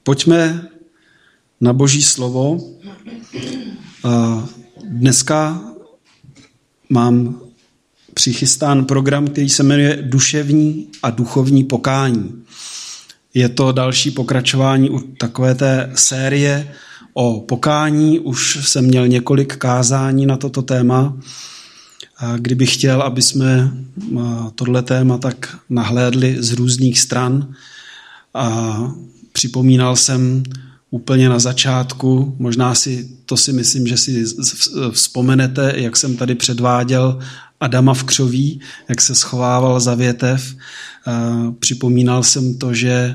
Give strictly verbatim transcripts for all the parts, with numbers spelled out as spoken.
Pojďme na Boží slovo. Dneska mám přichystán program, který se jmenuje Duševní a duchovní pokání. Je to další pokračování u takové té série o pokání. Už jsem měl několik kázání na toto téma. Kdybych chtěl, aby jsme tohle téma tak nahlédli z různých stran. A připomínal jsem úplně na začátku, možná si to si myslím, že si vzpomenete, jak jsem tady předváděl Adama v křoví, jak se schovával za větev. Připomínal jsem to, že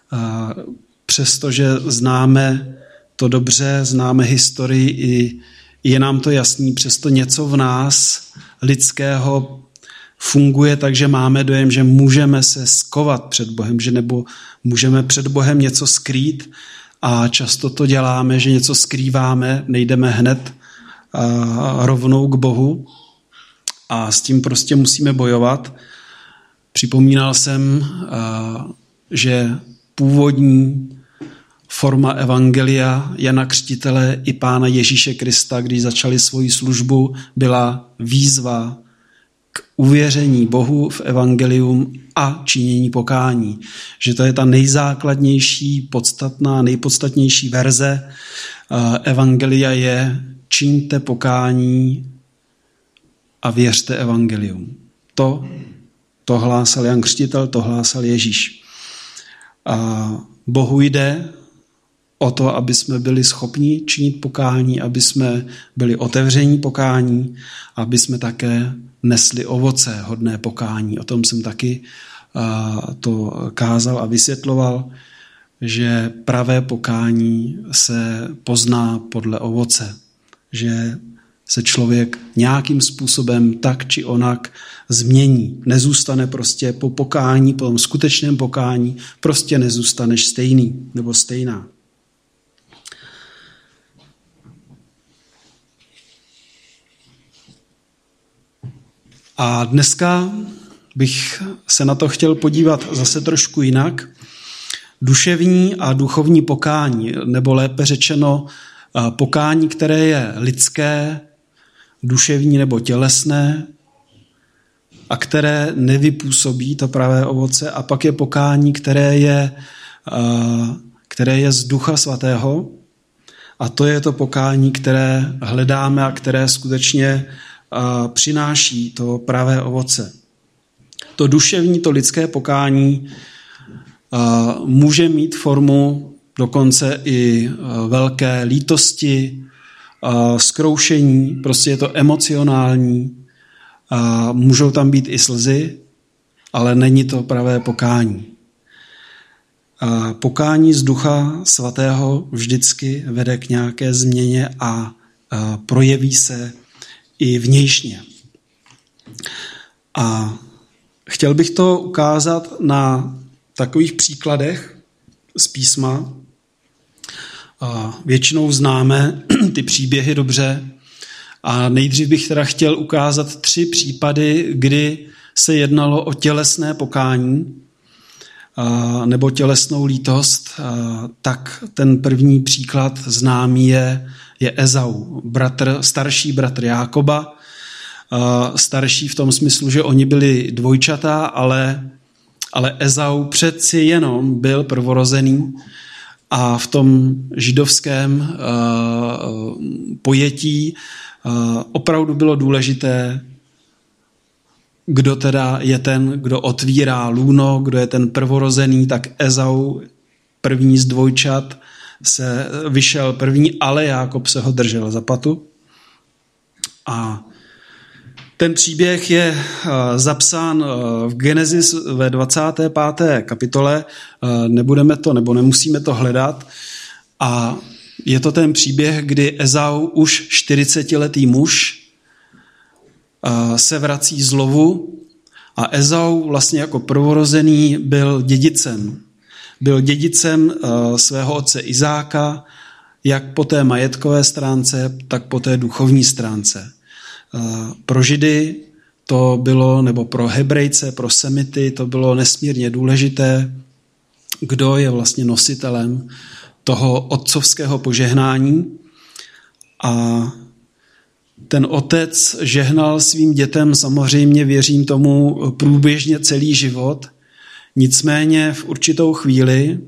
přestože známe to dobře, známe historii i je nám to jasný, přesto něco v nás lidského funguje tak, že máme dojem, že můžeme se skovat před Bohem, že nebo můžeme před Bohem něco skrýt a často to děláme, že něco skrýváme, nejdeme hned a rovnou k Bohu a s tím prostě musíme bojovat. Připomínal jsem, že původní forma evangelia Jana Křtitele i Pána Ježíše Krista, když začali svoji službu, byla výzva k uvěření Bohu v evangelium a činění pokání. Že to je ta nejzákladnější, podstatná, nejpodstatnější verze evangelia je čiňte pokání a věřte evangelium. To, to hlásal Jan Křtitel, to hlásal Ježíš. A Bohu jde o to, aby jsme byli schopni činit pokání, aby jsme byli otevření pokání, aby jsme také nesli ovoce hodné pokání. O tom jsem taky to kázal a vysvětloval, že pravé pokání se pozná podle ovoce, že se člověk nějakým způsobem tak či onak změní. Nezůstane prostě po pokání, po tom skutečném pokání, prostě nezůstaneš stejný nebo stejná. A dneska bych se na to chtěl podívat zase trošku jinak. Duševní a duchovní pokání, nebo lépe řečeno pokání, které je lidské, duševní nebo tělesné a které nevypůsobí to pravé ovoce. A pak je pokání, které je, které je z Ducha Svatého. A to je to pokání, které hledáme a které skutečně přináší to pravé ovoce. To duševní, to lidské pokání může mít formu dokonce i velké lítosti, zkroušení, prostě je to emocionální, můžou tam být i slzy, ale není to pravé pokání. Pokání z Ducha Svatého vždycky vede k nějaké změně a projeví se i vnějšně. A chtěl bych to ukázat na takových příkladech z písma. A většinou známe ty příběhy dobře. A nejdřív bych teda chtěl ukázat tři případy, kdy se jednalo o tělesné pokání a, nebo tělesnou lítost. A, tak ten první příklad známý je, je Ezau, bratr, starší bratr Jákoba. A, starší v tom smyslu, že oni byli dvojčata, ale, ale Ezau přeci jenom byl prvorozený. A v tom židovském uh, pojetí uh, opravdu bylo důležité, kdo teda je ten, kdo otvírá lůno, kdo je ten prvorozený, tak Ezau, první z dvojčat, se vyšel první, ale Jákob se ho držel za patu. A ten příběh je zapsán v Genesis ve dvacáté páté kapitole. Nebudeme to, nebo nemusíme to hledat. A je to ten příběh, kdy Ezau, už čtyřicetiletý muž, se vrací z lovu a Ezau vlastně jako prvorozený byl dědicem. Byl dědicem svého otce Izáka, jak po té majetkové stránce, tak po té duchovní stránce. Pro Židy to bylo, nebo pro Hebrejce, pro Semity, to bylo nesmírně důležité, kdo je vlastně nositelem toho otcovského požehnání. A ten otec žehnal svým dětem, samozřejmě věřím tomu, průběžně celý život. Nicméně v určitou chvíli,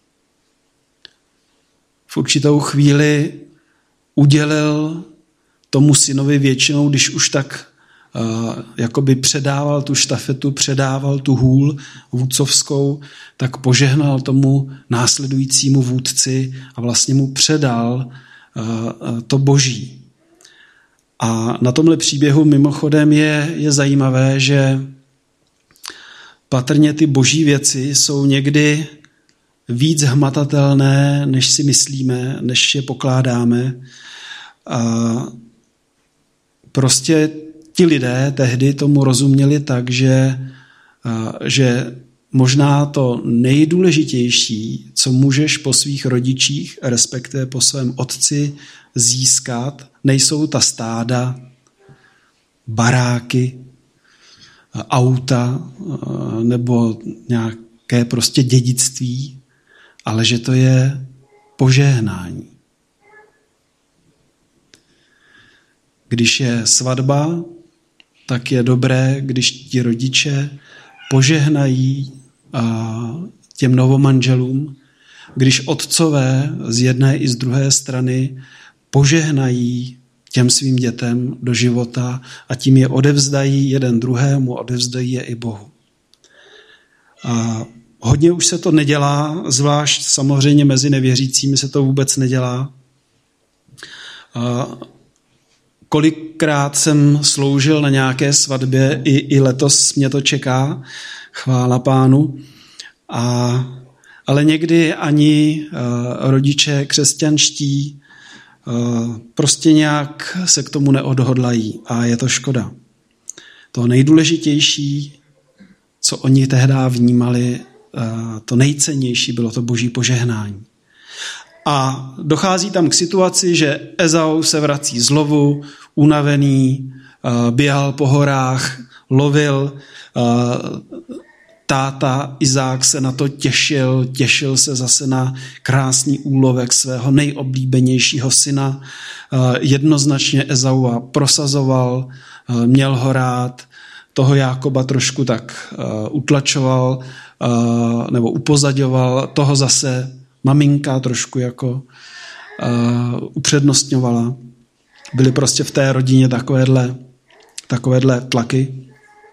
v určitou chvíli udělil tomu synovi většinou, když už tak uh, jakoby předával tu štafetu, předával tu hůl vůdcovskou, tak požehnal tomu následujícímu vůdci a vlastně mu předal uh, to boží. A na tomhle příběhu mimochodem je, je zajímavé, že patrně ty boží věci jsou někdy víc hmatatelné, než si myslíme, než je pokládáme. A prostě ti lidé tehdy tomu rozuměli tak, že, že možná to nejdůležitější, co můžeš po svých rodičích, respektive po svém otci získat, nejsou ta stáda, baráky, auta nebo nějaké prostě dědictví, ale že to je požehnání. Když je svatba, tak je dobré, když ti rodiče požehnají těm novomanželům, když otcové z jedné i z druhé strany požehnají těm svým dětem do života a tím je odevzdají jeden druhému, odevzdají je i Bohu. A hodně už se to nedělá, zvlášť samozřejmě mezi nevěřícími se to vůbec nedělá. A kolikrát jsem sloužil na nějaké svatbě, i, i letos mě to čeká, chvála Pánu. A, ale někdy ani uh, rodiče křesťanští uh, prostě nějak se k tomu neodhodlají a je to škoda. To nejdůležitější, co oni tehdy vnímali, uh, to nejcennější bylo to boží požehnání. A dochází tam k situaci, že Ezau se vrací z lovu, unavený, běhal po horách, lovil, táta Izák se na to těšil, těšil se zase na krásný úlovek svého nejoblíbenějšího syna, jednoznačně Ezaua prosazoval, měl ho rád, toho Jákoba trošku tak utlačoval nebo upozaďoval, toho zase maminka trošku jako uh, upřednostňovala. Byly prostě v té rodině takovéhle, takovéhle tlaky.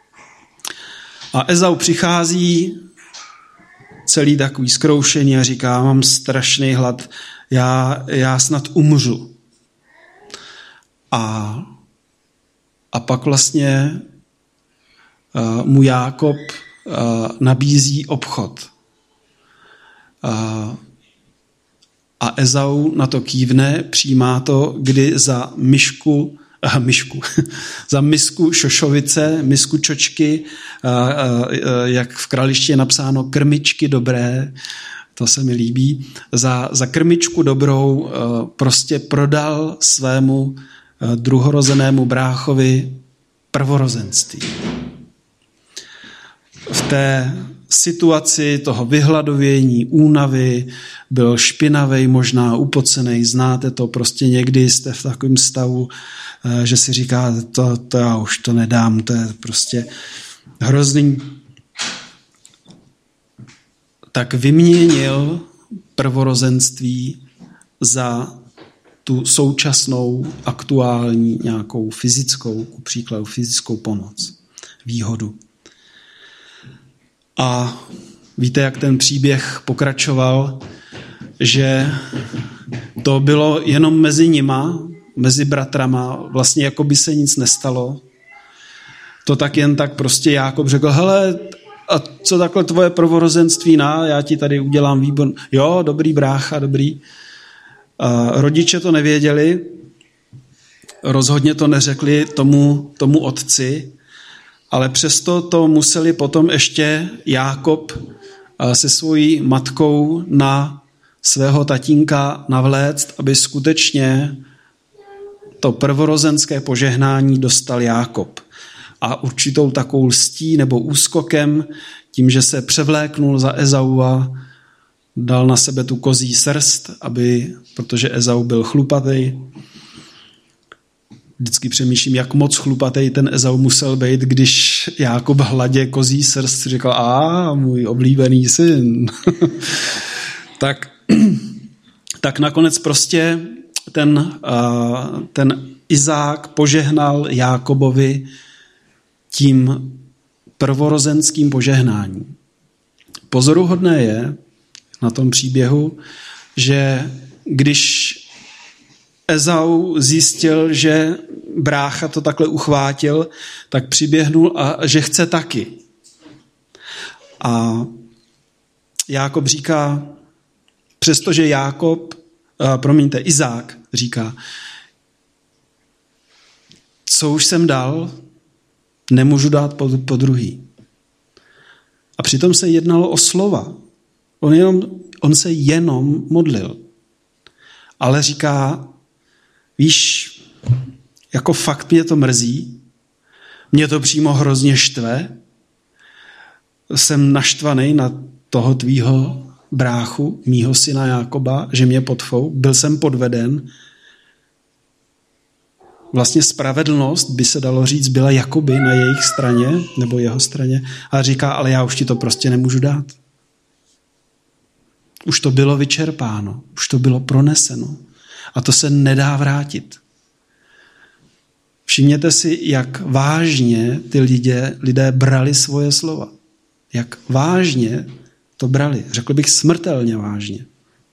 A Ezau přichází celý takový zkroušený a říká, mám strašný hlad, já, já snad umřu. A, a pak vlastně uh, mu Jákob uh, nabízí obchod. Uh, A Ezau na to kývne, přijímá to, kdy za myšku, aha, myšku, za misku šošovice, misku čočky, jak v Krališti je napsáno krmičky dobré, to se mi líbí, za, za krmičku dobrou prostě prodal svému druhorozenému bráchovi prvorozenství. V té situaci toho vyhladovění, únavy, byl špinavej, možná upocenej, znáte to, prostě někdy jste v takovém stavu, že si říkáte, to, to já už to nedám, to je prostě hrozný. Tak vyměnil prvorozenství za tu současnou, aktuální nějakou fyzickou, ku příkladu fyzickou pomoc, výhodu. A víte, jak ten příběh pokračoval, že to bylo jenom mezi nima, mezi bratrama, vlastně jako by se nic nestalo. To tak jen tak prostě Jákob řekl, hele, a co takhle tvoje prvorozenství, na, já ti tady udělám výbor. Jo, dobrý brácha, dobrý. A rodiče to nevěděli, rozhodně to neřekli tomu, tomu otci, ale přesto to museli potom ještě Jákob se svojí matkou na svého tatínka navléct, aby skutečně to prvorozenské požehnání dostal Jákob. A určitou takovou lstí nebo úskokem, tím, že se převléknul za Ezaua, dal na sebe tu kozí srst, aby, protože Ezau byl chlupatý. Vždycky přemýšlím, jak moc chlupatý ten Ezau musel být, když Jákob hladě kozí srst říkal, a můj oblíbený syn. tak, tak nakonec prostě ten, ten Izák požehnal Jákobovi tím prvorozenským požehnáním. Pozoruhodné je na tom příběhu, že když Ezau zjistil, že brácha to takhle uchvátil, tak přiběhnul a že chce taky. A Jákob říká, přestože Jákob, promiňte, Izák říká, co už jsem dal, nemůžu dát po, po druhý. A přitom se jednalo o slova. On, jenom, on se jenom modlil. Ale říká, víš, jako fakt mě to mrzí, mě to přímo hrozně štve, jsem naštvaný na toho tvýho bráchu, mýho syna Jákoba, že mě podfou, byl jsem podveden. Vlastně spravedlnost, by se dalo říct, byla jakoby na jejich straně, nebo jeho straně, a říká, ale já už ti to prostě nemůžu dát. Už to bylo vyčerpáno, už to bylo proneseno. A to se nedá vrátit. Všimněte si, jak vážně ty lidé, lidé brali svoje slova. Jak vážně to brali. Řekl bych smrtelně vážně.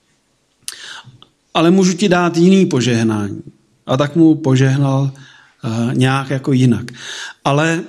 Ale můžu ti dát jiný požehnání. A tak mu požehnal uh, nějak jako jinak. Ale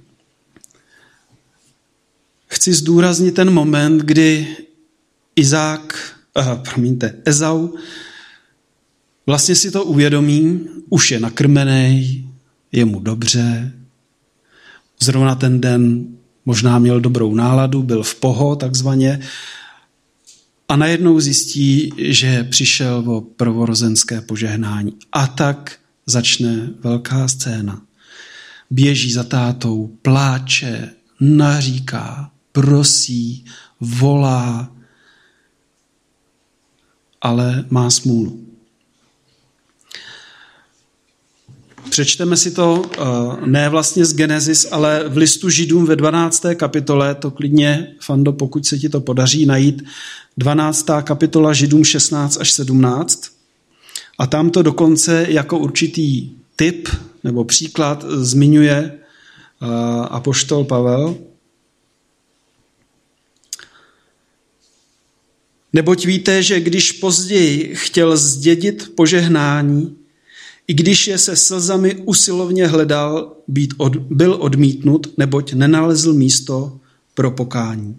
chci zdůraznit ten moment, kdy Izák, uh, promiňte, Ezau vlastně si to uvědomí, už je nakrmenej, je mu dobře, zrovna ten den možná měl dobrou náladu, byl v poho takzvaně a najednou zjistí, že přišel o prvorozenské požehnání. A tak začne velká scéna. Běží za tátou, pláče, naříká, prosí, volá, ale má smůlu. Přečteme si to ne vlastně z Genesis, ale v listu Židům ve dvanácté kapitole, to klidně, Fando, pokud se ti to podaří najít, dvanáctá kapitola Židům šestnáct až sedmnáct. A tam to dokonce jako určitý tip nebo příklad zmiňuje apoštol Pavel. Neboť víte, že když později chtěl zdědit požehnání, i když je se slzami usilovně hledal, být od, byl odmítnut, neboť nenalezl místo pro pokání.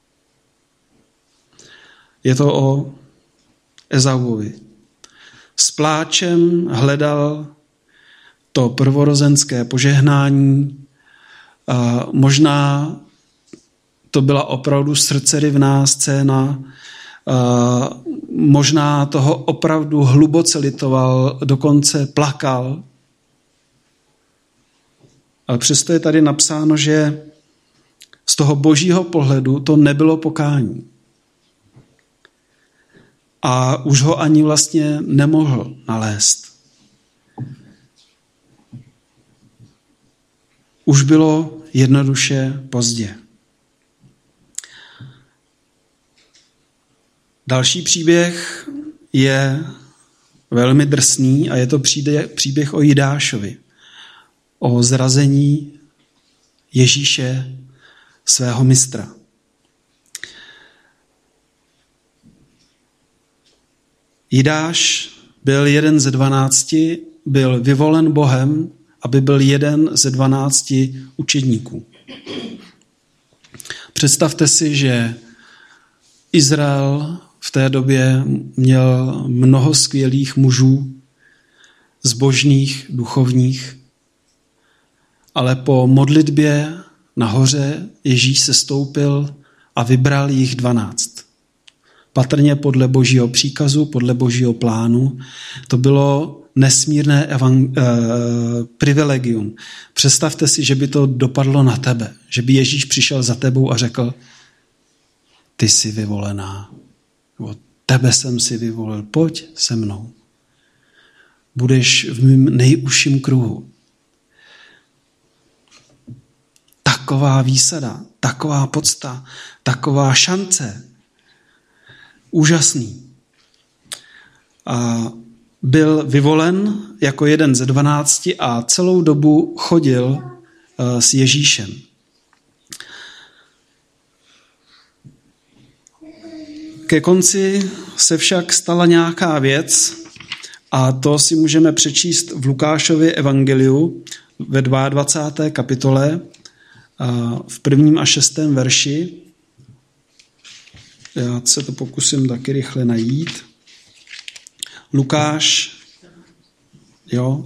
Je to o Ezauovi. S pláčem hledal to prvorozenské požehnání. A možná to byla opravdu srdcerivná scéna. A možná toho opravdu hluboce litoval, dokonce plakal. Ale přesto je tady napsáno, že z toho božího pohledu to nebylo pokání. A už ho ani vlastně nemohl nalézt. Už bylo jednoduše pozdě. Další příběh je velmi drsný a je to příběh o Jidášovi. O zrazení Ježíše, svého mistra. Jidáš byl jeden ze dvanácti, byl vyvolen Bohem, aby byl jeden ze dvanácti učedníků. Představte si, že Izrael v té době měl mnoho skvělých mužů, zbožných, duchovních, ale po modlitbě nahoře Ježíš se stoupil a vybral jich dvanáct. Patrně podle božího příkazu, podle božího plánu. To bylo nesmírné evang- eh, privilegium. Představte si, že by to dopadlo na tebe, že by Ježíš přišel za tebou a řekl, ty jsi vyvolená, Nebo tebe jsem si vyvolil, pojď se mnou. Budeš v mém nejužším kruhu. Taková výsada, taková podsta, taková šance. Úžasný. A byl vyvolen jako jeden ze dvanácti a celou dobu chodil s Ježíšem. Ke konci se však stala nějaká věc a to si můžeme přečíst v Lukášově evangeliu ve dvacáté druhé kapitole v prvním a šestém verši. Já se to pokusím taky rychle najít. Lukáš, jo.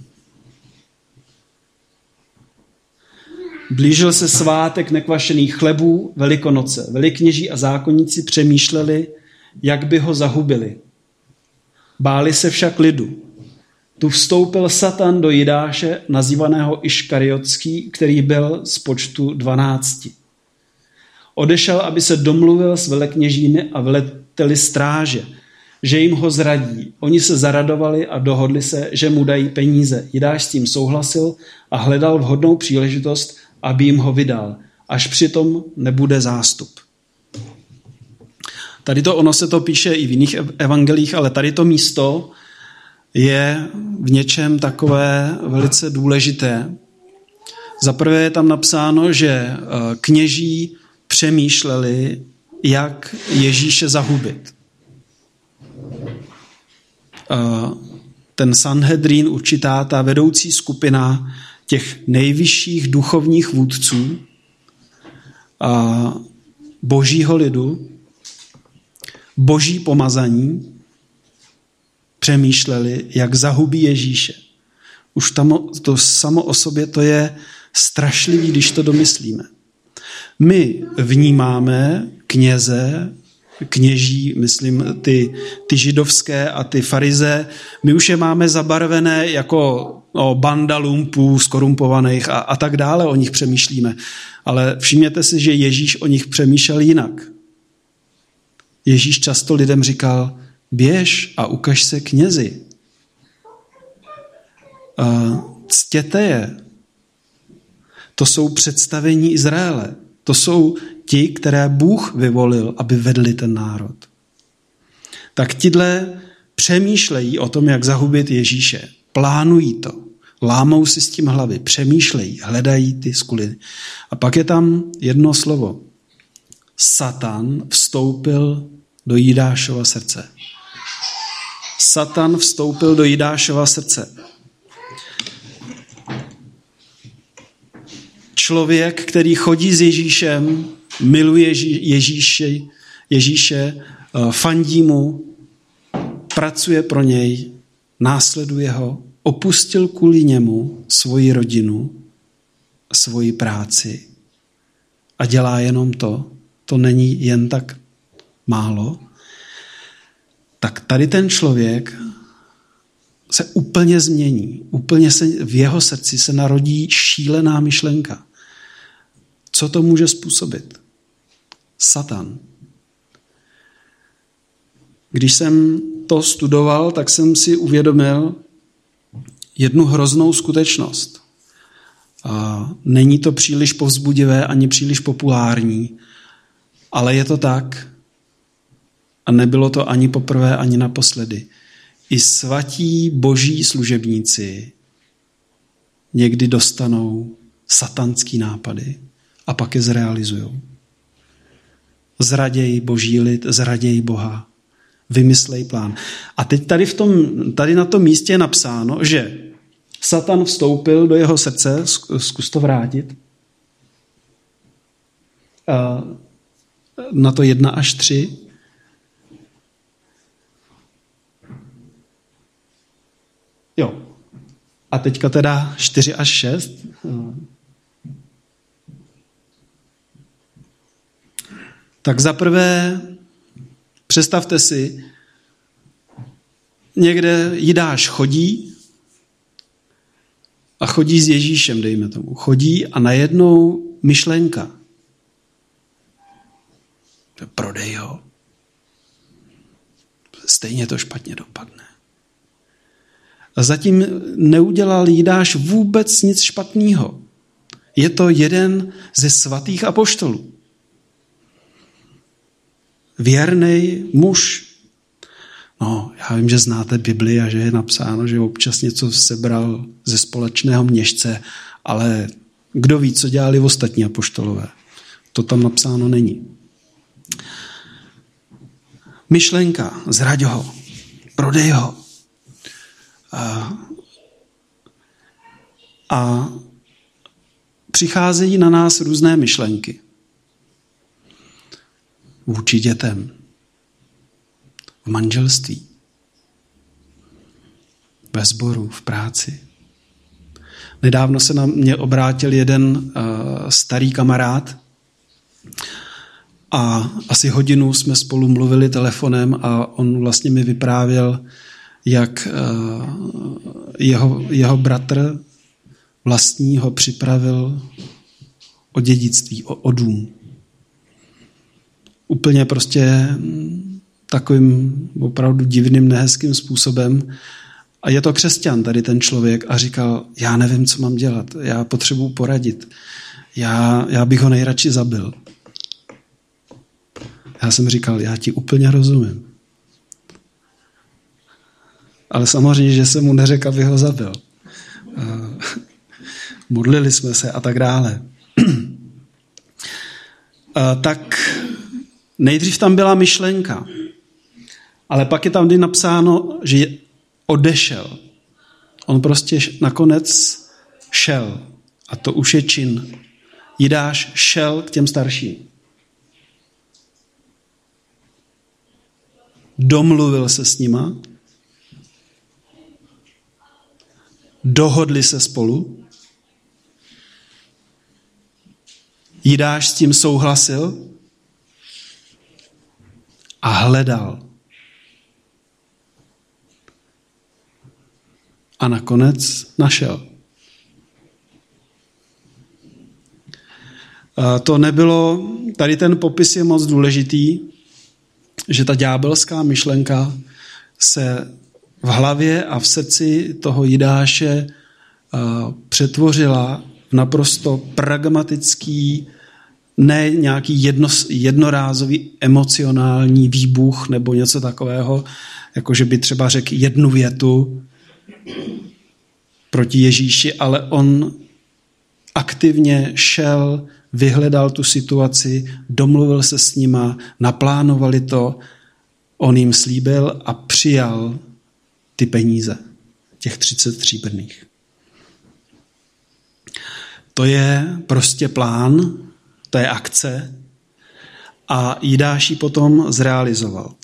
Blížil se svátek nekvašených chlebů, Velikonoce. Velikněží a zákonníci přemýšleli, jak by ho zahubili. Báli se však lidu. Tu vstoupil Satan do Jidáše, nazývaného Iškariotský, který byl z počtu dvanácti. Odešel, aby se domluvil s velekněžími a veleteli stráže, že jim ho zradí. Oni se zaradovali a dohodli se, že mu dají peníze. Jidáš s tím souhlasil a hledal vhodnou příležitost, aby jim ho vydal, až přitom nebude zástup. Tady to ono se to píše i v jiných evangelích, ale tady to místo je v něčem takové velice důležité. Za prvé je tam napsáno, že kněží přemýšleli, jak Ježíše zahubit. Ten Sanhedrin, určitá ta vedoucí skupina těch nejvyšších duchovních vůdců a božího lidu, boží pomazaní, přemýšleli, jak zahubí Ježíše. Už tam to samo o sobě to je strašlivý, když to domyslíme. My vnímáme kněze, kněží, myslím, ty, ty židovské a ty farize, my už je máme zabarvené jako no, banda lumpů, skorumpovaných a, a tak dále, o nich přemýšlíme. Ale všimněte si, že Ježíš o nich přemýšlel jinak. Ježíš často lidem říkal, běž a ukaž se knězi. Ctěte je. To jsou představení Izraele. To jsou ti, které Bůh vyvolil, aby vedli ten národ. Tak tidle přemýšlejí o tom, jak zahubit Ježíše. Plánují to. Lámou si s tím hlavy. Přemýšlejí, hledají ty skuliny. A pak je tam jedno slovo. Satan vstoupil do Jidášova srdce. Satan vstoupil do Jidášova srdce. Člověk, který chodí s Ježíšem, miluje Ježíše, Ježíše, fandí mu, pracuje pro něj, následuje ho, opustil kvůli němu svoji rodinu, svoji práci a dělá jenom to. To není jen tak málo. Tak tady ten člověk se úplně změní. Úplně se v jeho srdci se narodí šílená myšlenka. Co to může způsobit? Satan. Když jsem to studoval, tak jsem si uvědomil jednu hroznou skutečnost. A není to příliš povzbudivé ani příliš populární, ale je to tak. A nebylo to ani poprvé, ani naposledy. I svatí boží služebníci někdy dostanou satanský nápady a pak je zrealizujou. Zraděj boží lid, zraděj Boha, vymyslej plán. A teď tady, v tom, tady na tom místě je napsáno, že Satan vstoupil do jeho srdce, zkus to vrátit, na to jedna až tři. Jo. A teďka teda čtyři až šest. Tak zaprvé představte si, někde Jidáš chodí a chodí s Ježíšem, dejme tomu. Chodí a najednou myšlenka. Prodej ho. stejně to špatně dopadne. A zatím neudělal Jidáš vůbec nic špatného. Je to jeden ze svatých apoštolů. Věrný muž. No, já vím, že znáte Bibli a že je napsáno, že občas něco sebral ze společného měšce, ale kdo ví, co dělali ostatní apoštolové. To tam napsáno není. Myšlenka, zraď ho, prodej ho. A, a přicházejí na nás různé myšlenky. Vůči dětem, v manželství, ve sboru, v práci. Nedávno se na mě obrátil jeden uh, starý kamarád a asi hodinu jsme spolu mluvili telefonem a on vlastně mi vyprávěl, jak uh, jeho, jeho bratr vlastní ho připravil o dědictví, o, o dům. Úplně prostě takovým opravdu divným, nehezkým způsobem. A je to křesťan, tady ten člověk, a říkal, já nevím, co mám dělat, já potřebuji poradit, já, já bych ho nejradši zabil. Já jsem říkal, já ti úplně rozumím. Ale samozřejmě, že jsem mu neřekl, aby ho zabil. Modlili jsme se a tak dále. Tak nejdřív tam byla myšlenka, ale pak je tam vždy napsáno, že odešel. On prostě nakonec šel. A to už je čin. Jidáš šel k těm starším. Domluvil se s nima. Dohodli se spolu. Jidáš s tím souhlasil a hledal. A nakonec našel. A to nebylo, tady ten popis je moc důležitý, že ta ďábelská myšlenka se v hlavě a v srdci toho Jidáše přetvořila v naprosto pragmatický, ne nějaký jedno, jednorázový emocionální výbuch nebo něco takového, jako že by třeba řekl jednu větu proti Ježíši, ale on aktivně šel, vyhledal tu situaci, domluvil se s nima, naplánovali to, on jim slíbil a přijal ty peníze, těch třicet stříbrných. To je prostě plán, to je akce a Jidáš ji potom zrealizoval.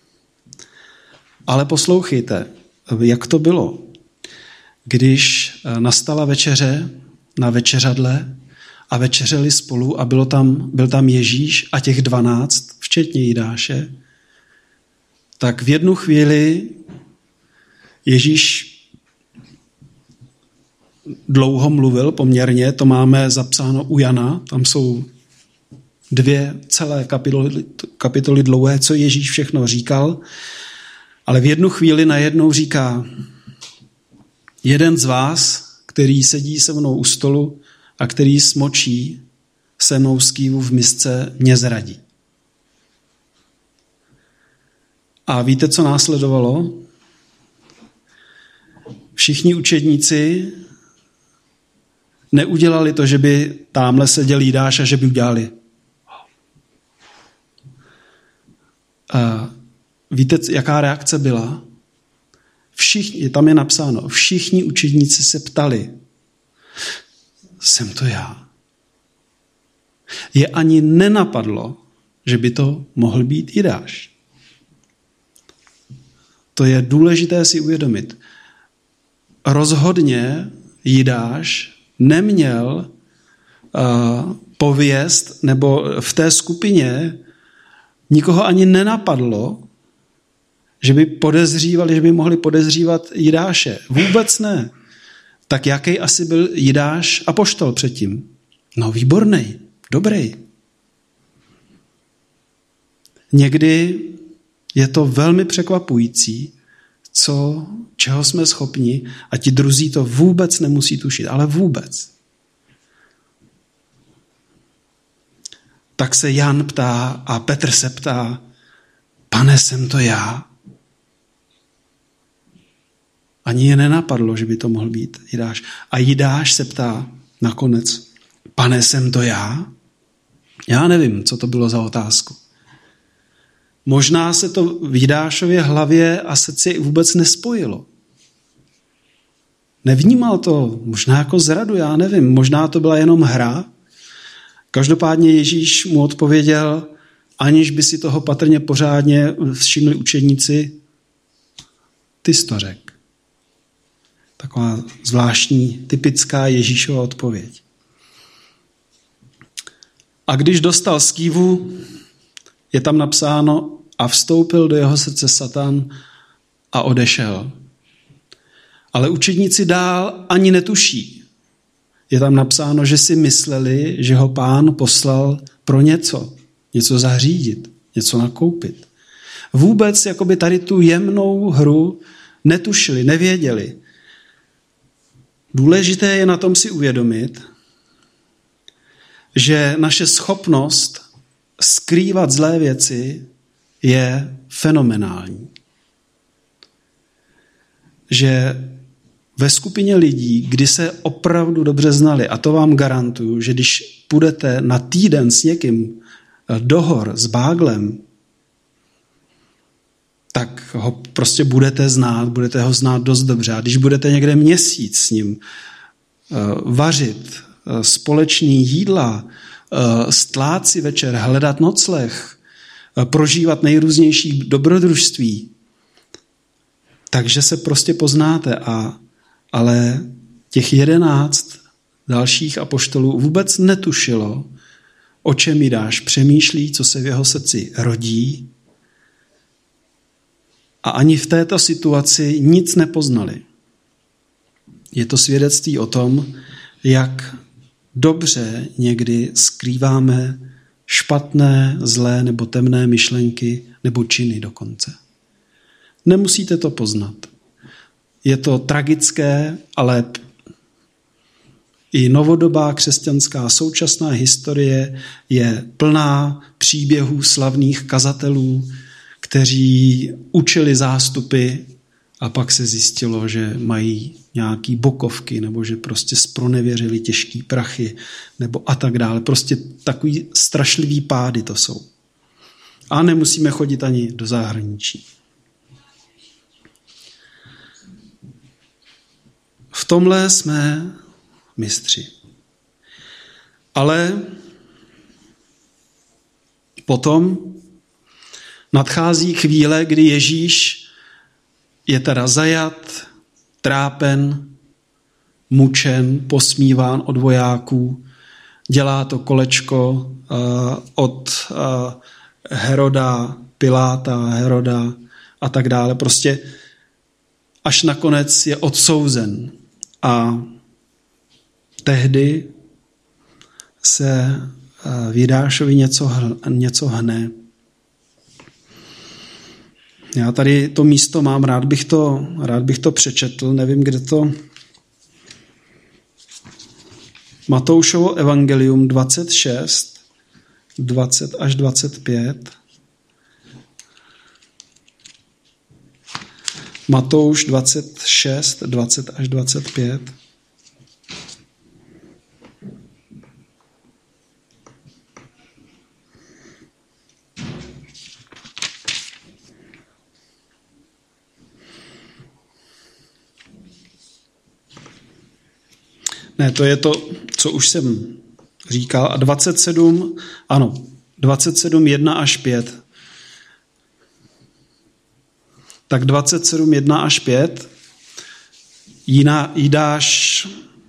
Ale poslouchejte, jak to bylo, když nastala večeře na večeřadle a večeřeli spolu a bylo tam, byl tam Ježíš a těch dvanáct, včetně Jidáše, tak v jednu chvíli Ježíš dlouho mluvil poměrně, to máme zapsáno u Jana, tam jsou dvě celé kapitoly, kapitoly dlouhé, co Ježíš všechno říkal, ale v jednu chvíli najednou říká, jeden z vás, který sedí se mnou u stolu a který smočí se mnou z kývu v misce, mě zradí. A víte, co následovalo? Všichni učedníci neudělali to, že by támhle seděl Jidáš a že by udělali. A víte, jaká reakce byla? Všichni, tam je napsáno, všichni učedníci se ptali, jsem to já. Je ani nenapadlo, že by to mohl být Jidáš. To je důležité si uvědomit. Rozhodně Jidáš neměl uh, pověst, nebo v té skupině nikoho ani nenapadlo, že by podezřívali, že by mohli podezřívat Jidáše. Vůbec ne. Tak jaký asi byl Jidáš apoštol předtím? No výborný, dobrý. Někdy Je to velmi překvapující, co, čeho jsme schopni a ti druzí to vůbec nemusí tušit, ale vůbec. Tak se Jan ptá a Petr se ptá, Pane, jsem to já? Ani je nenapadlo, že by to mohl být Jidáš. A Jidáš se ptá nakonec, Pane, jsem to já? Já nevím, co to bylo za otázku. Možná se to v Jidášově hlavě a srdci vůbec nespojilo. Nevnímal to, možná jako zradu, já nevím, možná to byla jenom hra. Každopádně Ježíš mu odpověděl, aniž by si toho patrně pořádně všimli učedníci, ty jsi to řekl. Taková zvláštní, typická Ježíšova odpověď. A když dostal skývu, je tam napsáno, a vstoupil do jeho srdce Satan a odešel. Ale učedníci dál ani netuší. Je tam napsáno, že si mysleli, že ho Pán poslal pro něco. Něco zařídit, něco nakoupit. Vůbec jakoby tady tu jemnou hru netušili, nevěděli. Důležité je na tom si uvědomit, že naše schopnost skrývat zlé věci je fenomenální. Že ve skupině lidí, kdy se opravdu dobře znali, a to vám garantuju, že když půjdete na týden s někým do hor s báglem, tak ho prostě budete znát, budete ho znát dost dobře. A když budete někde měsíc s ním vařit společný jídla, stlát si večer, hledat nocleh, prožívat nejrůznější dobrodružství, takže se prostě poznáte. A, ale těch jedenáct dalších apoštolů vůbec netušilo, o čem Jidáš přemýšlí, co se v jeho srdci rodí. A ani v této situaci nic nepoznali. Je to svědectví o tom, jak dobře někdy skrýváme špatné, zlé nebo temné myšlenky nebo činy dokonce. Nemusíte to poznat. Je to tragické, ale i novodobá křesťanská současná historie je plná příběhů slavných kazatelů, kteří učili zástupy a pak se zjistilo, že mají nějaký bokovky nebo že prostě zpronevěřili těžký prachy nebo a tak dále. Prostě takový strašlivý pády to jsou. A nemusíme chodit ani do zahraničí. V tomhle jsme mistři. Ale potom nadchází chvíle, kdy Ježíš je teda zajat, trápen, mučen, posmíván od vojáků, dělá to kolečko uh, od uh, Heroda, Piláta, Heroda a tak dále. Prostě až nakonec je odsouzen. A tehdy se v Jidášovi něco, něco hne. Já tady to místo mám, rád bych to, rád bych to přečetl, nevím, kde to. Matoušovo evangelium dvacet šest, dvacet až dvacet pět. Matouš dvacet šest, dvacet až dvacet pět. Ne, to je to, co už jsem říkal. A dvacet sedm, ano, dvacet sedm, jedna až pět. Tak dvacet sedm, jedna až pět. Jiná, Jidáš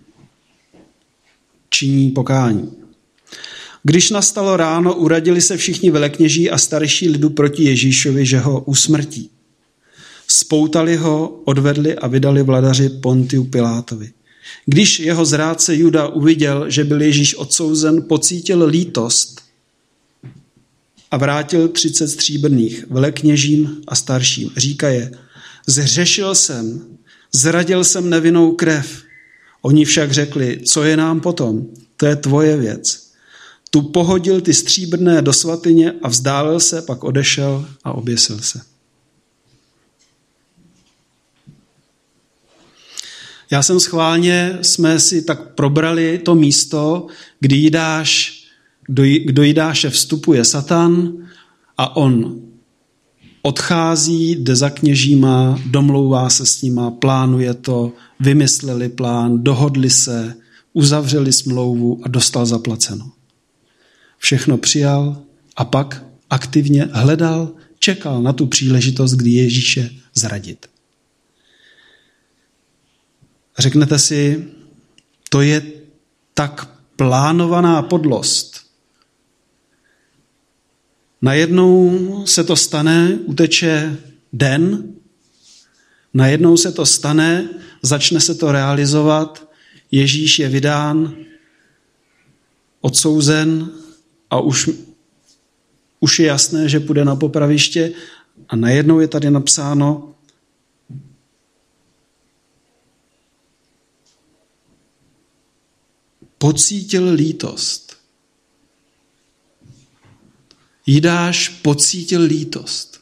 činí pokání. Když nastalo ráno, uradili se všichni velekněží a starší lidu proti Ježíšovi, že ho usmrtí. Spoutali ho, odvedli a vydali vladaři Pontiu Pilátovi. Když jeho zrádce Juda uviděl, že byl Ježíš odsouzen, pocítil lítost a vrátil třicet stříbrných velekněžím a starším. Říká je, zhřešil jsem, zradil jsem nevinnou krev. Oni však řekli, co je nám potom, to je tvoje věc. Tu pohodil ty stříbrné do svatyně a vzdálil se, pak odešel a oběsil se. Já jsem schválně, jsme si tak probrali to místo, kdy Jidáš, do Jidáše vstupuje Satan a on odchází, jde za kněžíma, domlouvá se s nima, plánuje to, vymysleli plán, dohodli se, uzavřeli smlouvu a dostal zaplaceno. Všechno přijal a pak aktivně hledal, čekal na tu příležitost, kdy Ježíše zradit. Řeknete si, to je tak plánovaná podlost. Najednou se to stane, uteče den, najednou se to stane, začne se to realizovat, Ježíš je vydán, odsouzen a už, už je jasné, že půjde na popraviště a najednou je tady napsáno, pocítil lítost. Jidáš pocítil lítost.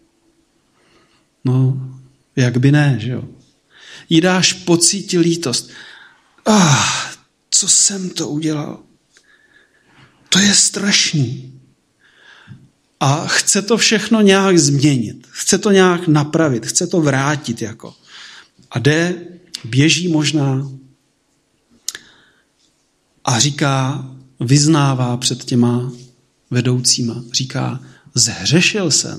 No, jak by ne, že jo? Jidáš pocítil lítost. Ah, co jsem to udělal? To je strašný. A chce to všechno nějak změnit. Chce to nějak napravit. Chce to vrátit jako. A jde, běží možná a říká, vyznává před těma vedoucíma. Říká, zhřešil jsem.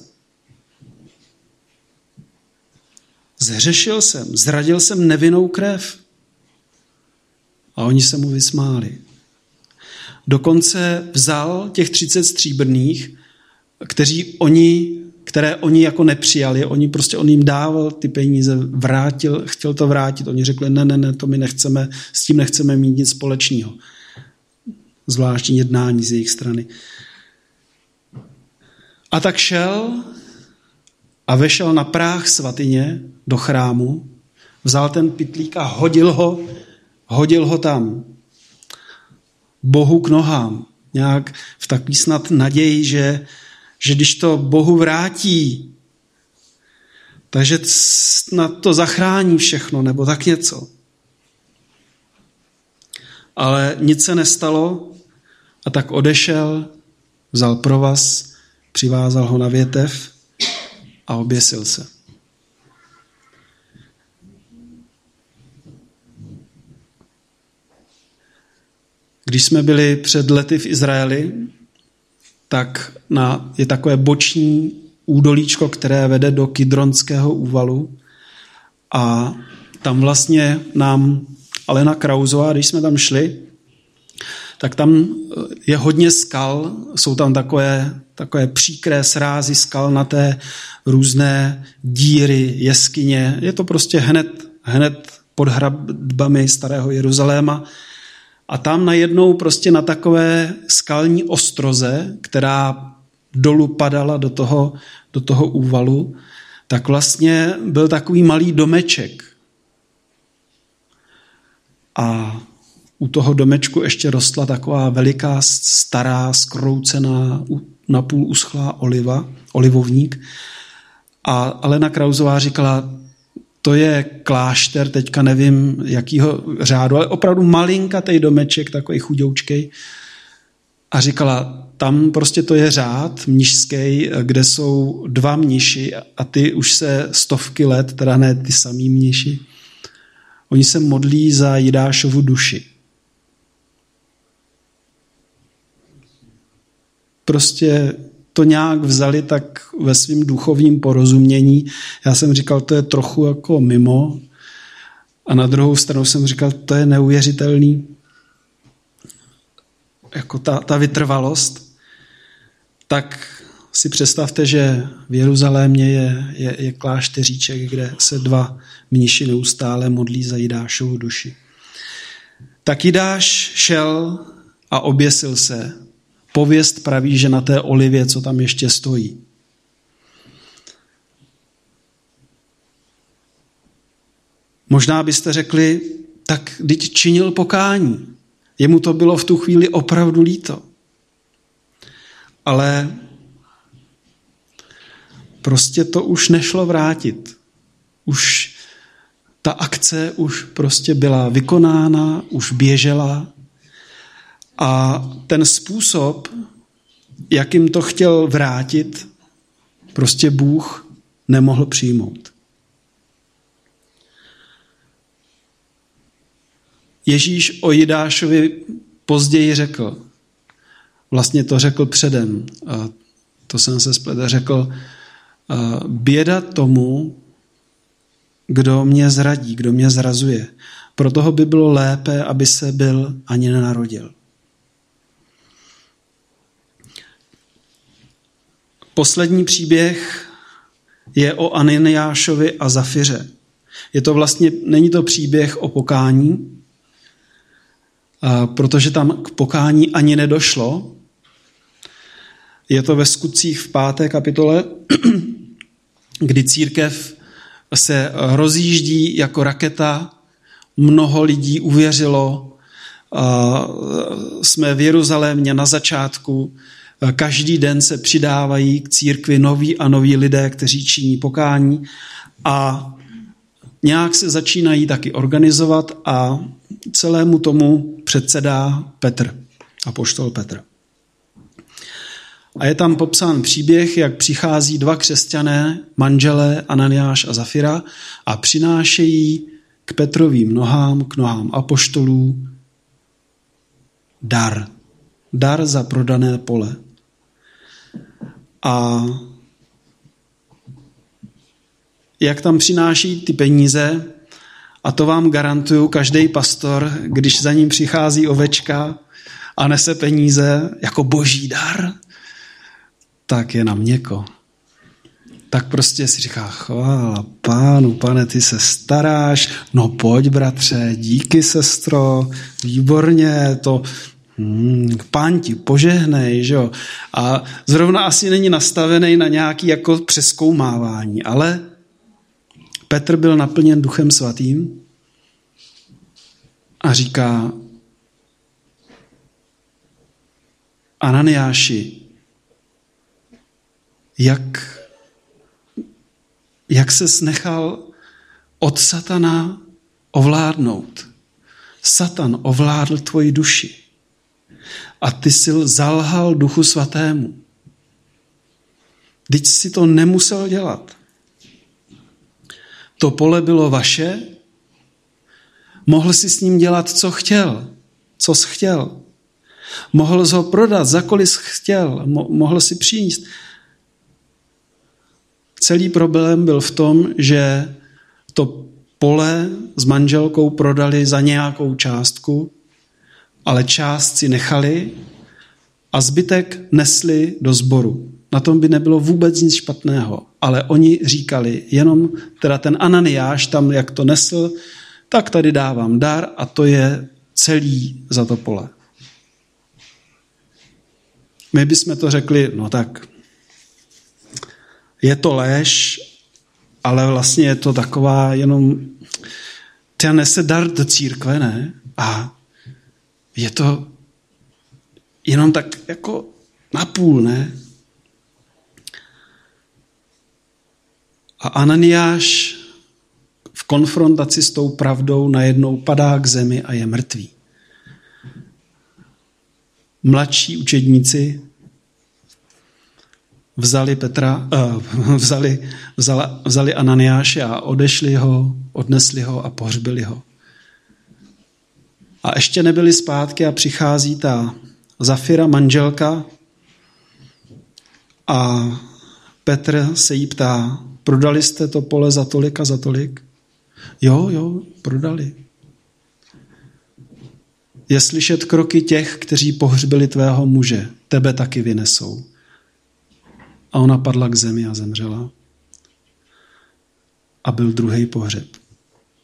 Zhřešil jsem, zradil jsem nevinnou krev. A oni se mu vysmáli. Dokonce vzal těch třicet stříbrných, kteří oni, které oni jako nepřijali, oni prostě on jim dával ty peníze, vrátil, chtěl to vrátit. Oni řekli, ne, ne, ne, to my nechceme, s tím nechceme mít nic společného. Zvláštní jednání z jejich strany. A tak šel a vešel na práh svatyně do chrámu, vzal ten pytlík a hodil ho, hodil ho tam. Bohu k nohám. Nějak v takový snad naději, že, že když to Bohu vrátí, takže snad to zachrání všechno, nebo tak něco. Ale nic se nestalo a tak odešel, vzal provaz, přivázal ho na větev a oběsil se. Když jsme byli před lety v Izraeli, tak na, je takové boční údolíčko, které vede do Kidronského úvalu a tam vlastně nám Alena Krauzová, když jsme tam šli, tak tam je hodně skal, jsou tam takové, takové příkré srázy skal na té různé díry, jeskyně. Je to prostě hned, hned pod hradbami Starého Jeruzaléma. A tam najednou prostě na takové skalní ostroze, která dolů padala do toho, do toho úvalu, tak vlastně byl takový malý domeček. A u toho domečku ještě rostla taková veliká, stará, skroucená, napůl uschlá oliva, olivovník. A Alena Krauzová říkala, to je klášter, teďka nevím, jakýho řádu, ale opravdu malinkatej domeček, takový chudoučkej. A říkala, tam prostě to je řád mnišský, kde jsou dva mniši a ty už se stovky let, teda ne ty samý mniši, oni se modlí za Jidášovu duši. Prostě to nějak vzali tak ve svým duchovním porozumění. Já jsem říkal, to je trochu jako mimo. A na druhou stranu jsem říkal, to je neuvěřitelný. Jako ta, ta vytrvalost. Tak si představte, že v Jeruzalémě je, je, je klášteříček, kde se dva mniši neustále modlí za Jidášovu duši. Tak Jidáš šel a oběsil se pověst praví, že na té olivě, co tam ještě stojí. Možná byste řekli, tak vždyť činil pokání. Jemu to bylo v tu chvíli opravdu líto. Ale prostě to už nešlo vrátit. Už ta akce už prostě byla vykonána, už běžela a ten způsob, jakým to chtěl vrátit, prostě Bůh nemohl přijmout. Ježíš o Jidášovi později řekl, vlastně to řekl předem, a to jsem se spletl, řekl, běda tomu, kdo mě zradí, kdo mě zrazuje. Pro toho by bylo lépe, aby se byl ani nenarodil. Poslední příběh je o Ananiášovi a Zafiře. Je to vlastně, není to příběh o pokání, protože tam k pokání ani nedošlo. Je to ve Skutcích v páté kapitole, kdy církev se rozjíždí jako raketa, mnoho lidí uvěřilo, jsme v Jeruzalémě na začátku, každý den se přidávají k církvi noví a noví lidé, kteří činí pokání a nějak se začínají taky organizovat a celému tomu předsedá Petr, apoštol Petr. A je tam popsán příběh, jak přichází dva křesťané, manželé Ananiáš a Zafira a přinášejí k Petrovým nohám, k nohám apoštolů dar. Dar za prodané pole. A jak tam přináší ty peníze, a to vám garantuju, každý pastor, když za ním přichází ovečka a nese peníze jako boží dar, tak je na měko. Tak prostě si říká, chvála Pánu, pane, ty se staráš, no pojď, bratře, díky, sestro, výborně, to hmm, Pán ti požehnej, že jo. A zrovna asi není nastavený na nějaký jako přezkoumávání, ale Petr byl naplněn Duchem Svatým a říká, Ananiáši, jak, jak ses nechal od satana ovládnout. Satan ovládl tvoji duši a ty jsi zalhal Duchu Svatému. Vždyť si to nemusel dělat. To pole bylo vaše, mohl si s ním dělat, co chtěl, co jsi chtěl. Mohl jsi ho prodat, za kolik jsi chtěl, mohl si přinést. Celý problém byl v tom, že to pole s manželkou prodali za nějakou částku, ale část si nechali a zbytek nesli do sboru. Na tom by nebylo vůbec nic špatného, ale oni říkali, jenom teda ten Ananiáš tam, jak to nesl, tak tady dávám dar a to je celý za to pole. My bychom to řekli, no tak je to lež, ale vlastně je to taková jenom, ta nese dar do církve, ne? A je to jenom tak jako napůl, ne? A Ananiáš v konfrontaci s tou pravdou najednou padá k zemi a je mrtvý. Mladší učedníci vzali Petra, uh, vzali, vzala, vzali Ananiáše a odešli ho, odnesli ho a pohřbili ho. A ještě nebyli zpátky a přichází ta Zafira, manželka, a Petr se jí ptá, prodali jste to pole za tolik a za tolik? Jo, jo, prodali. Je slyšet kroky těch, kteří pohřbili tvého muže, tebe taky vynesou. A ona padla k zemi a zemřela. A byl druhý pohřeb.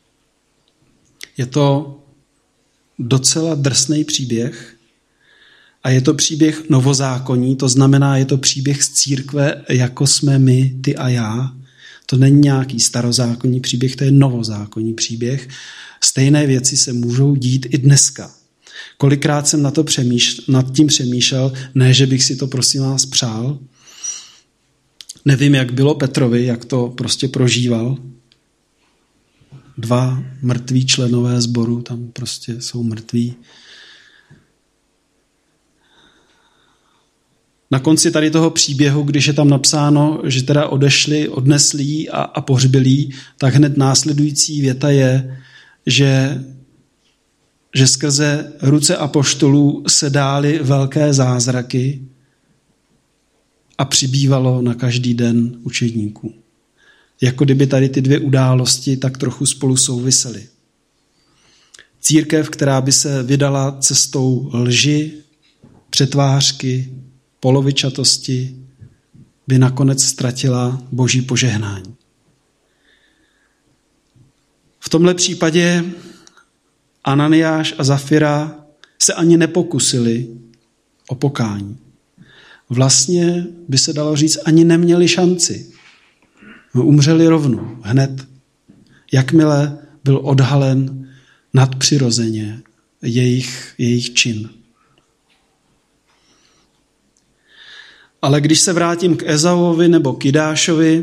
Je to docela drsný příběh, A je to příběh novozákonní, to znamená, je to příběh z církve, jako jsme my, ty a já. To není nějaký starozákonní příběh, to je novozákonní příběh. Stejné věci se můžou dít i dneska. Kolikrát jsem na to přemýšl, nad tím přemýšlel, ne, že bych si to prosím vás přál. Nevím, jak bylo Petrovi, jak to prostě prožíval. Dva mrtví členové sboru, tam prostě jsou mrtví. Na konci tady toho příběhu, když je tam napsáno, že teda odešli, odnesli a, a pohřbili, tak hned následující věta je, že, že skrze ruce apoštolů se dály velké zázraky a přibývalo na každý den učedníků. Jako kdyby tady ty dvě události tak trochu spolu souvisely. Církev, která by se vydala cestou lži, přetvářky, polovičatosti, by nakonec ztratila boží požehnání. V tomhle případě Ananiáš a Zafira se ani nepokusili o pokání. Vlastně by se dalo říct, ani neměli šanci. Umřeli rovnou, hned. Jakmile byl odhalen nadpřirozeně jejich, jejich čin. Ale když se vrátím k Ezauovi nebo k Jidášovi,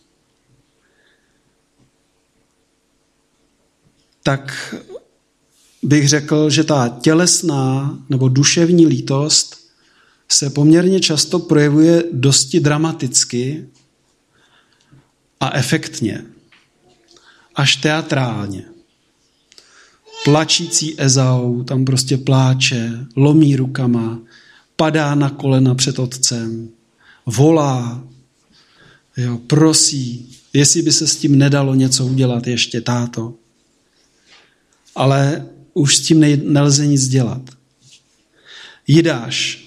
tak bych řekl, že ta tělesná nebo duševní lítost se poměrně často projevuje dosti dramaticky a efektně, až teatrálně. Plačící Ezau tam prostě pláče, lomí rukama, padá na kolena před otcem, volá, jo, prosí, jestli by se s tím nedalo něco udělat ještě, táto. Ale už s tím nelze nic dělat. Jidáš,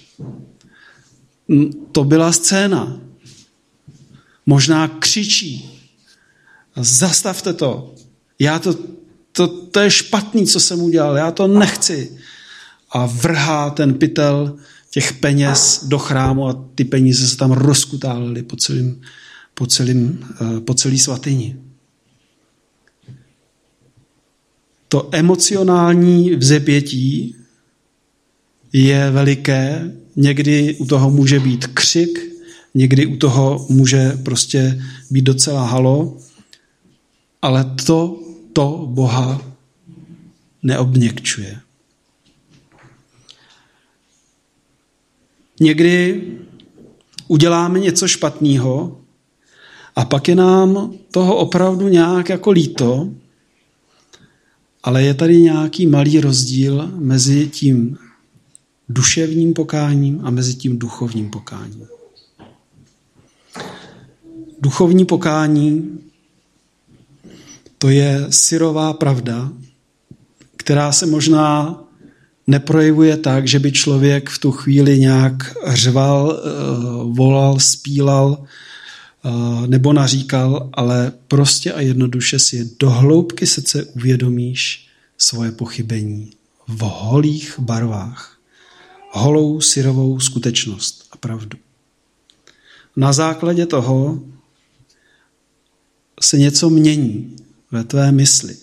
to byla scéna. Možná křičí, zastavte to, já to, to, to je špatný, co jsem udělal, já to nechci. A vrhá ten pytel těch peněz do chrámu a ty peníze se tam rozkutálily po celým, po celým, po celý svatyni. To emocionální vzepětí je veliké, někdy u toho může být křik, někdy u toho může prostě být docela halo, ale to, to Boha neobměkčuje. Někdy uděláme něco špatného a pak je nám toho opravdu nějak jako líto, ale je tady nějaký malý rozdíl mezi tím duševním pokáním a mezi tím duchovním pokáním. Duchovní pokání to je syrová pravda, která se možná neprojevuje tak, že by člověk v tu chvíli nějak řval, volal, spílal nebo naříkal, ale prostě a jednoduše si do hloubky srdce uvědomíš svoje pochybení v holých barvách. Holou syrovou skutečnost a pravdu. Na základě toho se něco mění ve tvé mysli.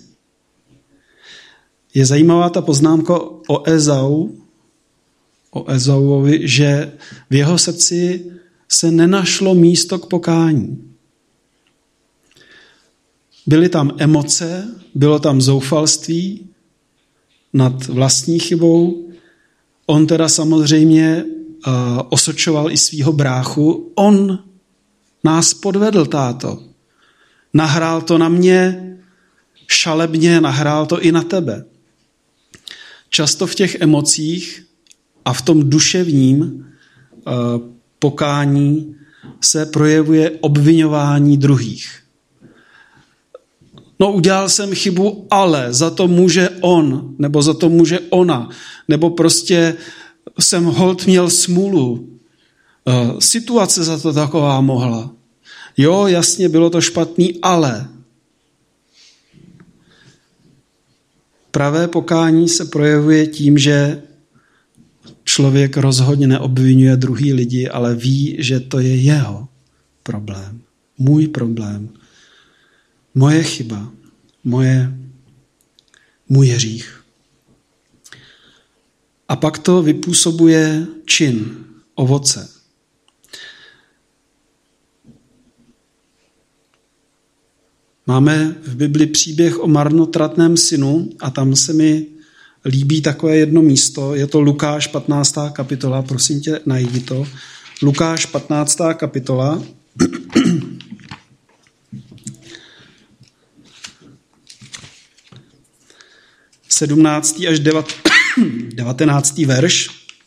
Je zajímavá ta poznámka o Ezau, o Ezauovi, že v jeho srdci se nenašlo místo k pokání. Byly tam emoce, bylo tam zoufalství nad vlastní chybou. On teda samozřejmě uh, osočoval i svýho bráchu. On nás podvedl, táto. Nahrál to na mě, šalebně nahrál to i na tebe. Často v těch emocích a v tom duševním uh, pokání se projevuje obviňování druhých. No, udělal jsem chybu, ale za to může on, nebo za to může ona, nebo prostě jsem holt měl smůlu. Uh, situace za to taková mohla. Jo, jasně, bylo to špatný, ale pravé pokání se projevuje tím, že člověk rozhodně neobvinuje druhý lidi, ale ví, že to je jeho problém. Můj problém. Moje chyba. Moje, můj hřích. A pak to vypůsobuje čin, ovoce. Máme v Bibli příběh o marnotratném synu a tam se mi líbí takové jedno místo. Je to Lukáš patnáctá kapitola, prosím tě, najdi to. Lukáš patnáctá kapitola. sedmnáctý až devatenáctý verš.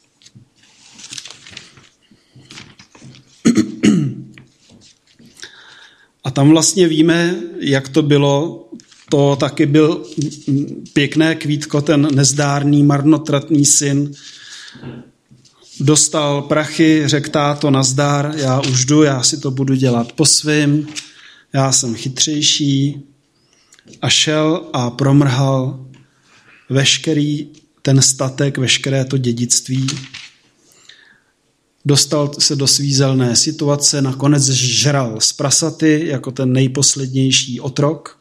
A tam vlastně víme, jak to bylo. To taky byl pěkné kvítko, ten nezdárný, marnotratný syn. Dostal prachy, řekl táto, nazdar, já už jdu, já si to budu dělat po svým, já jsem chytřejší. A šel a promrhal veškerý ten statek, veškeré to dědictví. Dostal se do svízelné situace, nakonec žral z prasaty jako ten nejposlednější otrok.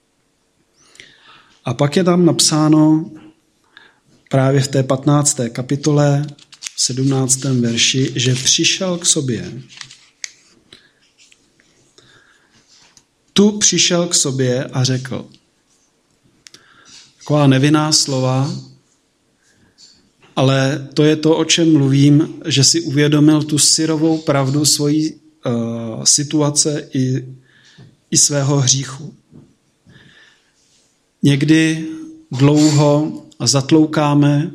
A pak je tam napsáno právě v té patnácté kapitole, v sedmnáctém verši, že přišel k sobě. Tu přišel k sobě a řekl. Taková nevinná slova, ale to je to, o čem mluvím, že si uvědomil tu syrovou pravdu svojí uh, situace i, i svého hříchu. Někdy dlouho zatloukáme.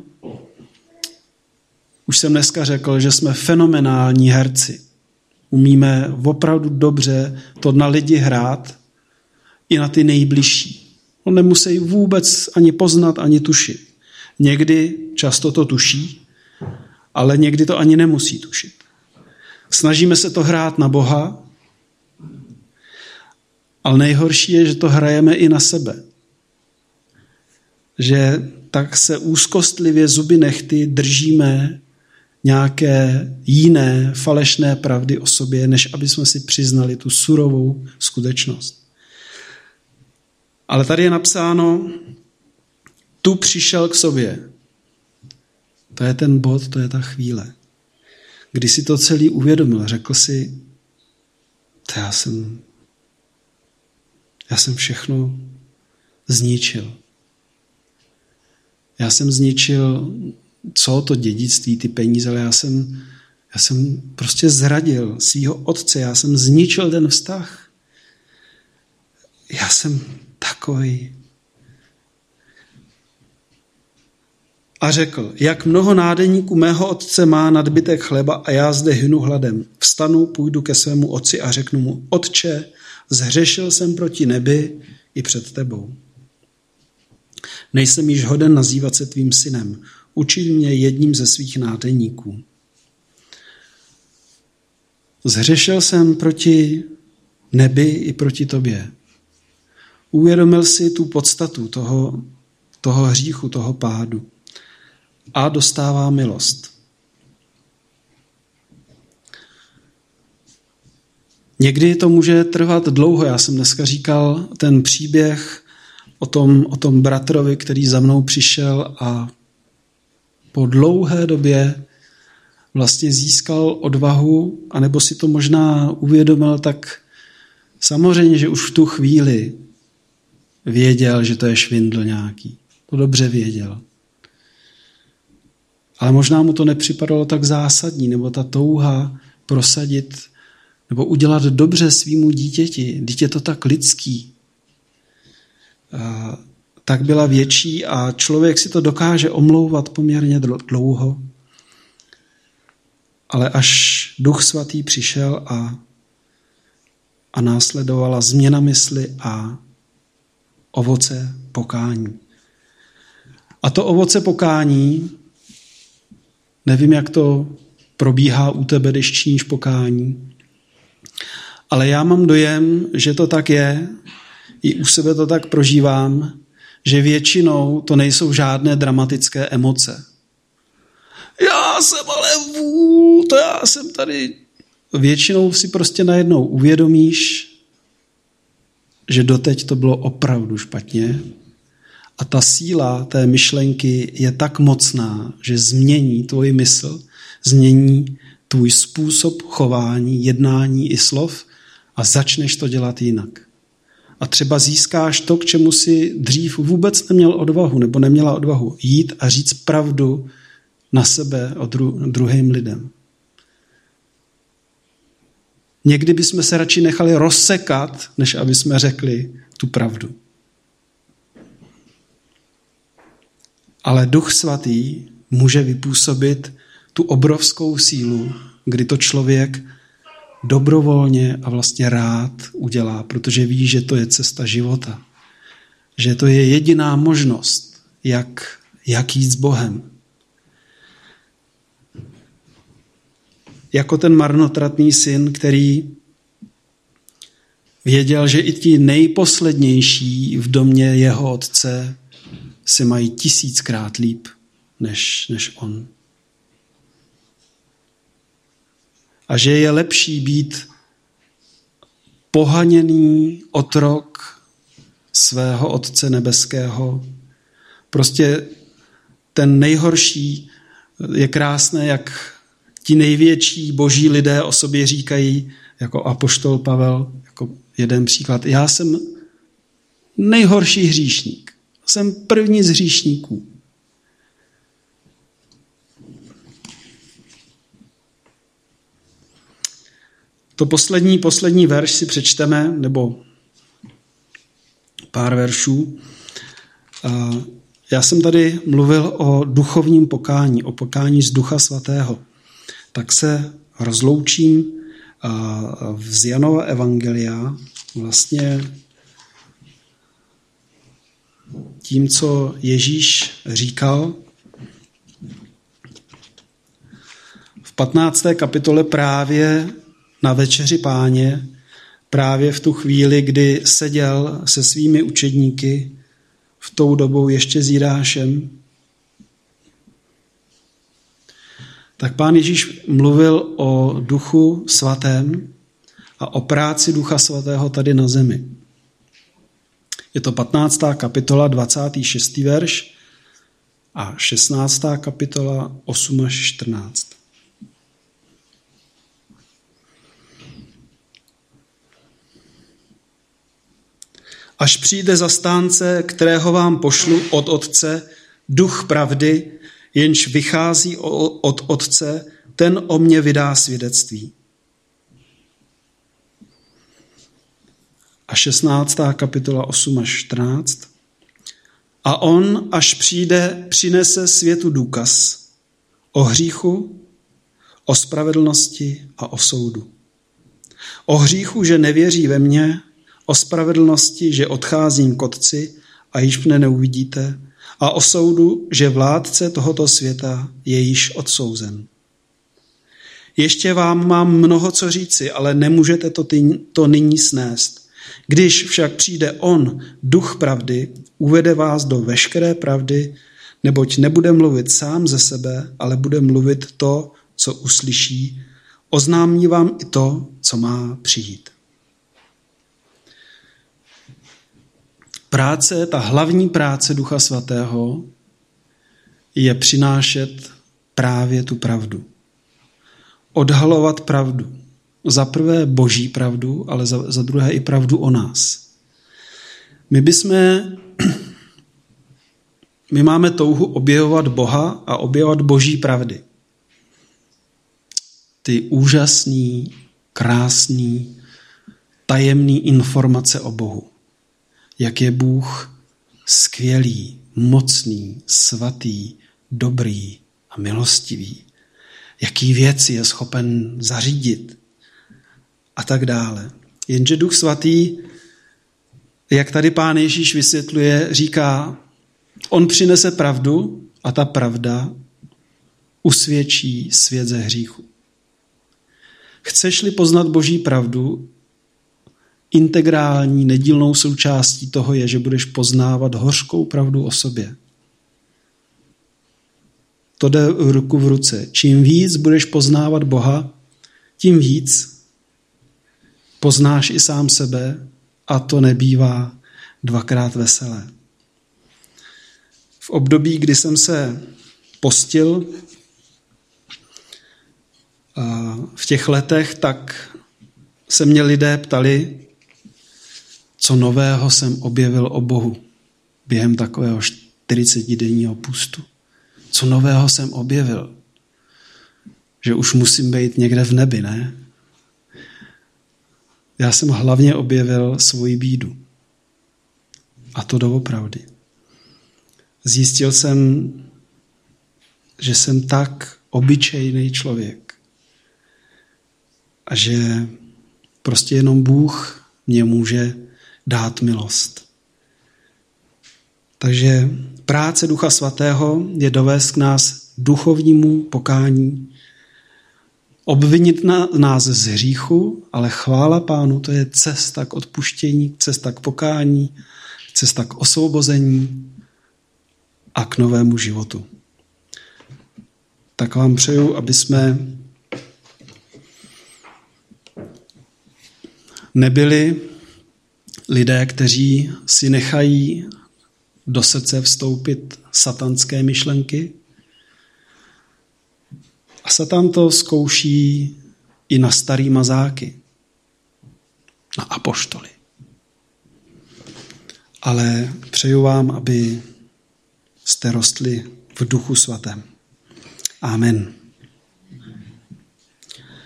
Už jsem dneska řekl, že jsme fenomenální herci. Umíme opravdu dobře to na lidi hrát, i na ty nejbližší. On nemusí vůbec ani poznat, ani tušit. Někdy často to tuší, ale někdy to ani nemusí tušit. Snažíme se to hrát na Boha, ale nejhorší je, že to hrajeme i na sebe. Že tak se úzkostlivě zuby nehty držíme nějaké jiné falešné pravdy o sobě, než aby jsme si přiznali tu surovou skutečnost. Ale tady je napsáno, tu přišel k sobě. To je ten bod, to je ta chvíle. Kdy si to celý uvědomil, řekl si, to já jsem, já jsem všechno zničil. Já jsem zničil, co to dědictví, ty peníze, ale já jsem, já jsem prostě zradil svýho otce, já jsem zničil ten vztah. Já jsem takový. A řekl, jak mnoho nádeníků mého otce má nadbytek chleba a já zde hynu hladem. Vstanu, půjdu ke svému otci a řeknu mu, otče, zhřešil jsem proti nebi i před tebou. Nejsem již hoden nazývat se tvým synem. Učil mě jedním ze svých nádeníků. Zhřešil jsem proti nebi i proti tobě. Uvědomil si tu podstatu toho, toho hříchu, toho pádu. A dostává milost. Někdy to může trvat dlouho. Já jsem dneska říkal ten příběh o tom, o tom bratrovi, který za mnou přišel a po dlouhé době vlastně získal odvahu, anebo si to možná uvědomil, tak samozřejmě, že už v tu chvíli věděl, že to je švindl nějaký. To dobře věděl. Ale možná mu to nepřipadalo tak zásadní, nebo ta touha prosadit, nebo udělat dobře svýmu dítěti. Dítě to tak lidský. Tak byla větší a člověk si to dokáže omlouvat poměrně dlouho. Ale až Duch Svatý přišel a, a následovala změna mysli a ovoce pokání. A to ovoce pokání, nevím, jak to probíhá u tebe, když činíš pokání, ale já mám dojem, že to tak je, i u sebe to tak prožívám, že většinou to nejsou žádné dramatické emoce. Já jsem ale vů, to já jsem tady. Většinou si prostě najednou uvědomíš, že doteď to bylo opravdu špatně a ta síla té myšlenky je tak mocná, že změní tvoji mysl, změní tvůj způsob chování, jednání i slov a začneš to dělat jinak. A třeba získáš to, k čemu si dřív vůbec neměl odvahu nebo neměla odvahu jít a říct pravdu na sebe a dru- druhým lidem. Někdy bychom se radši nechali rozsekat, než aby jsme řekli tu pravdu. Ale Duch Svatý může vypůsobit tu obrovskou sílu, kdy to člověk dobrovolně a vlastně rád udělá, protože ví, že to je cesta života. Že to je jediná možnost, jak, jak jít s Bohem. Jako ten marnotratný syn, který věděl, že i ti nejposlednější v domě jeho otce si mají tisíckrát líp než, než on. A že je lepší být pohaněný otrok svého Otce nebeského. Prostě ten nejhorší je krásné, jak ti největší boží lidé o sobě říkají, jako apoštol Pavel, jako jeden příklad. Já jsem nejhorší hříšník. Jsem první z hříšníků. To poslední, poslední verš si přečteme, nebo pár veršů. Já jsem tady mluvil o duchovním pokání, o pokání z Ducha Svatého. Tak se rozloučím z Janova evangelia vlastně tím, co Ježíš říkal v patnácté kapitole právě na večeři Páně, právě v tu chvíli, kdy seděl se svými učedníky, v tou dobou ještě s Jidášem, tak Pán Ježíš mluvil o Duchu Svatém a o práci Ducha Svatého tady na zemi. Je to patnáctá kapitola, dvacátý šestý verš a šestnáctá kapitola, osm až čtrnáct. Až přijde zastánce, kterého vám pošlu od Otce, Duch pravdy, jenž vychází od Otce, ten o mně vydá svědectví. A šestnáctá kapitola osm až čtrnáct. A on, až přijde, přinese světu důkaz o hříchu, o spravedlnosti a o soudu. O hříchu, že nevěří ve mě, o spravedlnosti, že odcházím k Otci a již mne neuvidíte, a o soudu, že vládce tohoto světa je již odsouzen. Ještě vám mám mnoho co říci, ale nemůžete to, ty, to nyní snést. Když však přijde on, Duch pravdy, uvede vás do veškeré pravdy, neboť nebude mluvit sám ze sebe, ale bude mluvit to, co uslyší. Oznámí vám i to, co má přijít. Práce, ta hlavní práce Ducha Svatého je přinášet právě tu pravdu. Odhalovat pravdu. Za prvé boží pravdu, ale za, za druhé i pravdu o nás. My bychom, my máme touhu objevovat Boha a objevovat boží pravdy. Ty úžasný, krásný, tajemný informace o Bohu. Jak je Bůh skvělý, mocný, svatý, dobrý a milostivý. Jaký věci je schopen zařídit a tak dále. Jenže Duch Svatý, jak tady Pán Ježíš vysvětluje, říká, on přinese pravdu a ta pravda usvědčí svět ze hříchu. Chceš-li poznat boží pravdu, integrální, nedílnou součástí toho je, že budeš poznávat hořkou pravdu o sobě. To jde ruku v ruce. Čím víc budeš poznávat Boha, tím víc poznáš i sám sebe a to nebývá dvakrát veselé. V období, kdy jsem se postil v těch letech, tak se mě lidé ptali, co nového jsem objevil o Bohu během takového čtyřicetidenního půstu. Co nového jsem objevil? Že už musím být někde v nebi, ne? Já jsem hlavně objevil svoji bídu. A to doopravdy. Zjistil jsem, že jsem tak obyčejný člověk a že prostě jenom Bůh mě může dát milost. Takže práce Ducha Svatého je dovést k nás duchovnímu pokání, obvinit nás z hříchu, ale chvála Pánu, to je cesta k odpuštění, cesta k pokání, cesta k osvobození a k novému životu. Tak vám přeju, aby jsme nebyli lidé, kteří si nechají do srdce vstoupit satanské myšlenky. A Satan to zkouší i na starý mazáky, na apoštoly. Ale přeju vám, aby jste rostli v Duchu Svatém. Amen.